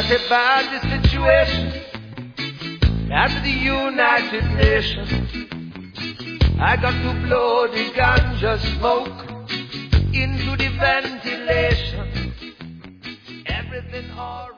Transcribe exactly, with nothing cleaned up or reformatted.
say bad the situation at the United Nations. I got to blow the ganja smoke into the ventilation. Everything alright.